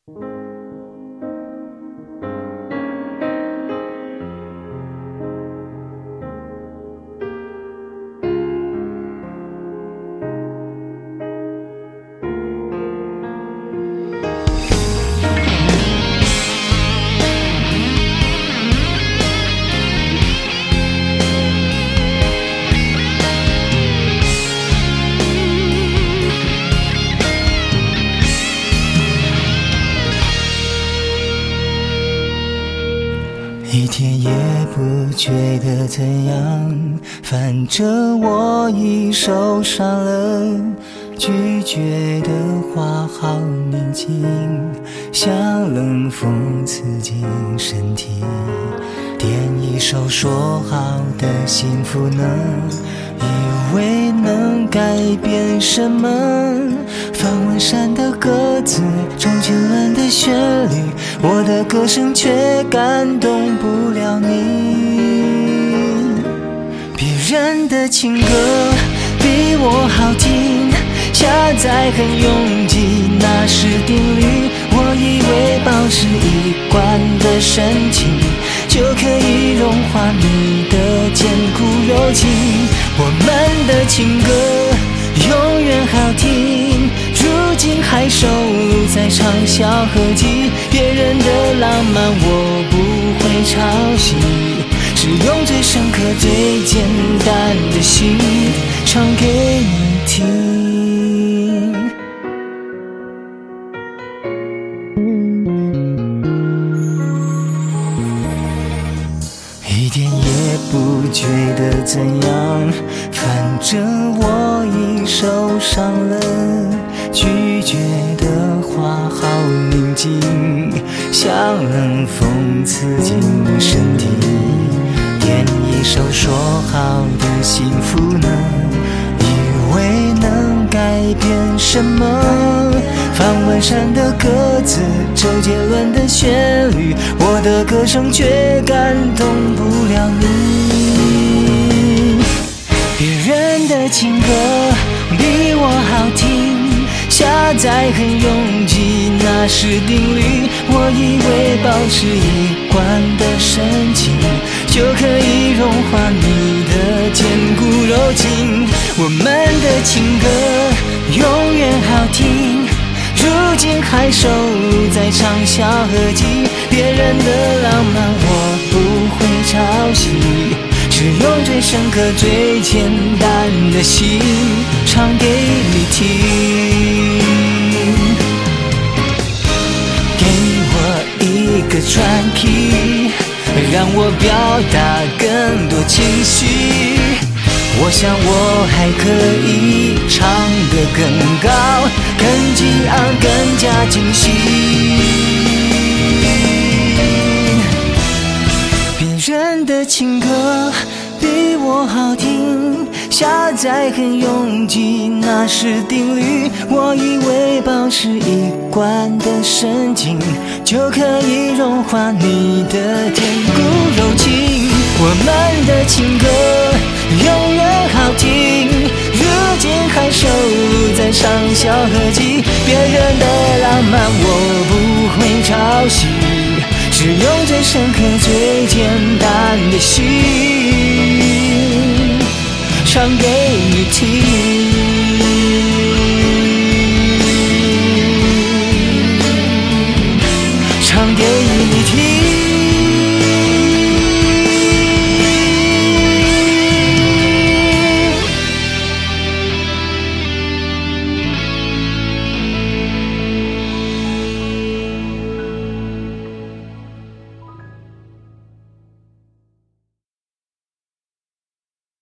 一天也不觉得怎样，反正我已受伤了。拒绝的话好宁静，像冷风刺进身体。点一首说好的幸福呢，以为能改变什么。方文山的歌词，周杰伦的旋律，我的歌声却感动不了你。别人的情歌比我好听，下载很拥挤，那是定律。我以为保持一贯的深情，就可以融化你的坚固柔情。我们的情歌永远好听，如今还收录在畅销合集。别人的浪漫我不会抄袭，只用最深刻最简单的心唱给你听。一点也不觉得怎样，反正我已受伤了。拒绝的话好宁静，像冷风刺进身体。点一首说好的幸福呢，以为能改变什么。方文山的歌词，周杰伦的旋律，我的歌声却感动不了你。别人的情歌比我好听，下载很拥挤，那是定律。我以为保持一贯的深情，就可以融化你的坚固柔情。我们的情歌永远好听，如今还收录在畅销合集。别人的浪漫我不会抄袭，只用最深刻最简单的心唱给你听。给我一个专题，让我表达更多情绪。我想我还可以唱得更高更激昂更加惊喜。别人的情歌比我好听，下载很拥挤，那是定律。我以为保持一贯的深情，就可以融化你的坚固柔情。我们的情歌永远好听，如今还收录在畅销合集。别人的浪漫我不会抄袭，只用最深刻最简单的心唱给你听。